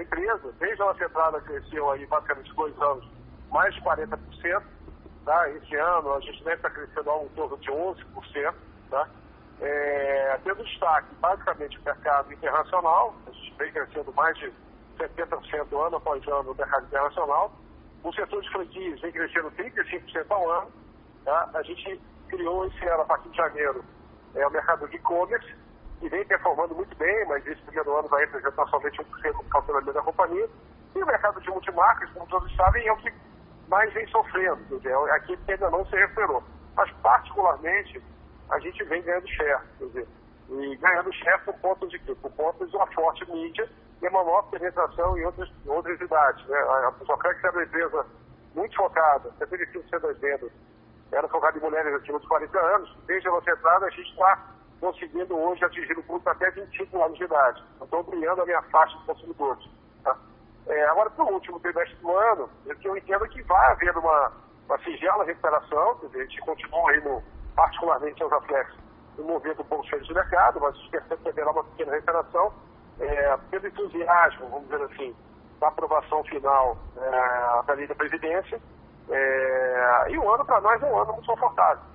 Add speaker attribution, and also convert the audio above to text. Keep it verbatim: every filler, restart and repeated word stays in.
Speaker 1: a empresa, desde a nossa entrada, cresceu aí basicamente dois anos, mais de quarenta por cento. Tá? Esse ano a gente deve estar crescendo a um torno de onze por cento. Tá? É, tendo destaque basicamente o mercado internacional, a gente vem crescendo mais de setenta por cento ano após ano no mercado internacional. O setor de franquias vem crescendo trinta e cinco por cento ao ano. Tá? A gente criou esse ano, a partir de janeiro, é, o mercado de e-commerce, e vem performando muito bem, mas esse primeiro ano vai representar somente um por cento do faturamento da companhia. E o mercado de multimarcas, como todos sabem, é o que mais vem sofrendo, quer dizer, é aquele que ainda não se recuperou. Mas, particularmente, a gente vem ganhando share, quer dizer, e ganhando share por conta de quê? Por conta de uma forte mídia e uma maior penetração em outras, outras idades. Né? A Sofrex era uma empresa muito focada, setenta e cinco por cento das vendas era focada em mulheres acima de quarenta anos. Desde a nossa entrada, a gente está conseguindo hoje atingir o público até vinte e cinco anos de idade. Estou ampliando a minha faixa de consumidores. Tá? É, agora, para o último trimestre do ano, eu entendo que vai haver uma, uma singela recuperação, quer dizer, a gente continua aí, no, particularmente aos Aflex, no movimento um pouco cheio de mercado, mas a gente percebe que haverá uma pequena recuperação, é, pelo entusiasmo, vamos dizer assim, da aprovação final é, da lei da Previdência. É, e o ano, para nós, é um ano muito confortável.